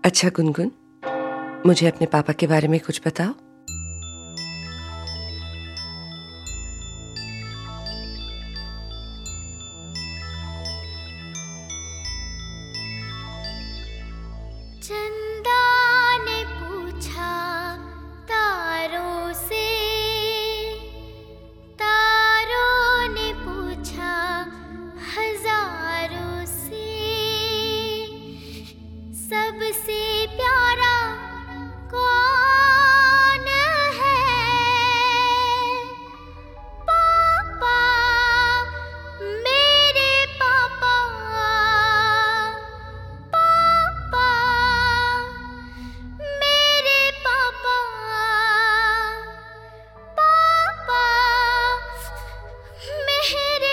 अच्छा गुनगुन, मुझे अपने पापा के बारे में कुछ बताओ। चंदा ने पूछा तारों से, तारों ने पूछा हजारों से, सबसे प्यारा कौन है? पापा, मेरे पापा, पापा, मेरे पापा, पापा, मेरे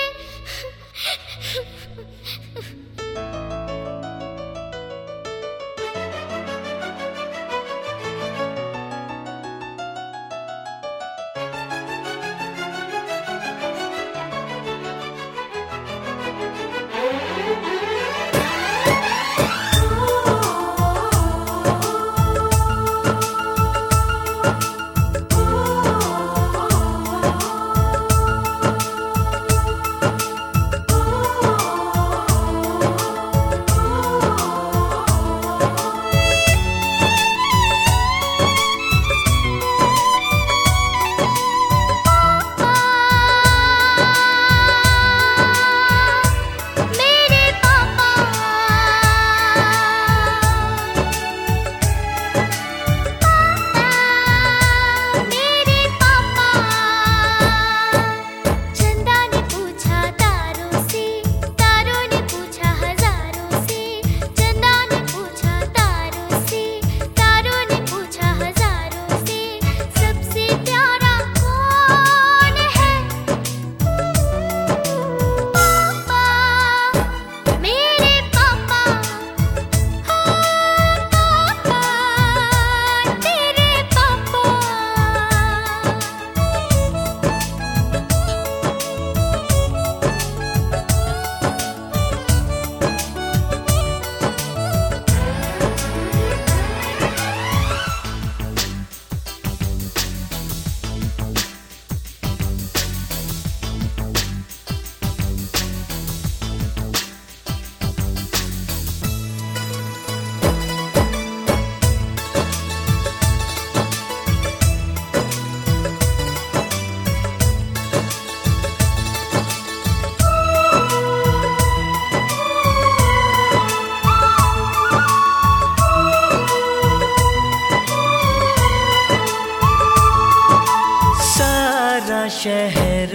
शहर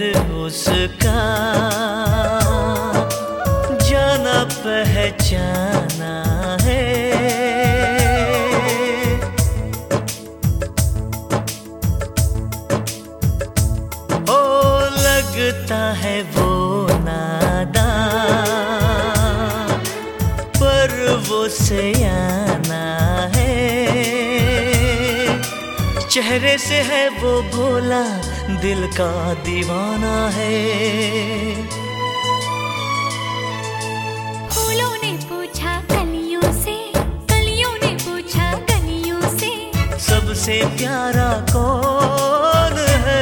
उसका जाना पहचाना है, ओ लगता है वो नादान पर वो सयाना है, चेहरे से है वो भोला दिल का दीवाना है। फूलों ने पूछा कलियों से, कलियों ने पूछा गलियों से, सबसे प्यारा कौन है?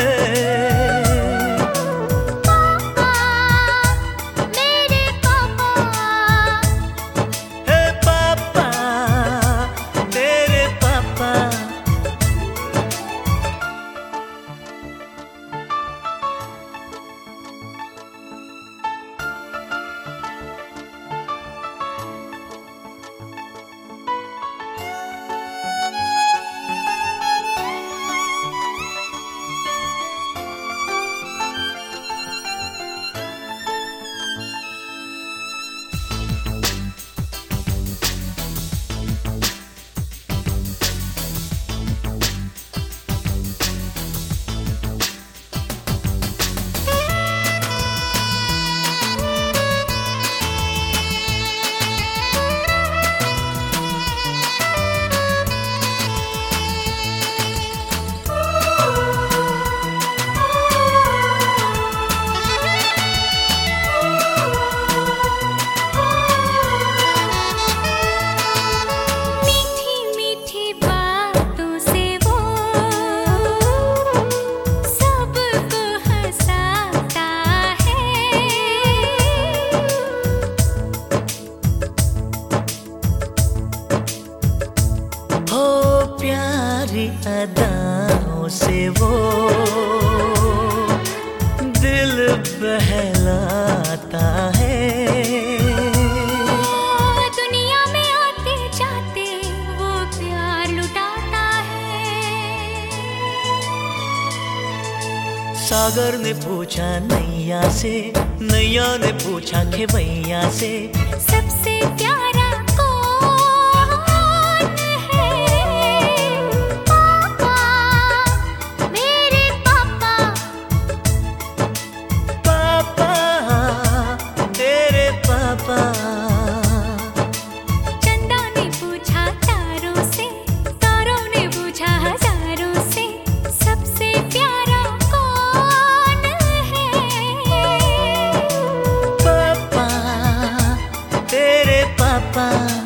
पापा, मेरे पापा, हे पापा, तेरे पापा। अदाओं से वो दिल बहलाता है। दुनिया में आते जाते वो प्यार लुटाता है। सागर ने पूछा नैया से, नैया ने पूछा खेवैया से, सबसे प्यारा कौन है? पापा, मेरे पापा। पापा, तेरे पापा। चंदा ने पूछा तारों से, तारों ने पूछा हजारों से, सबसे प्यारा कौन है? पापा, तेरे पापा।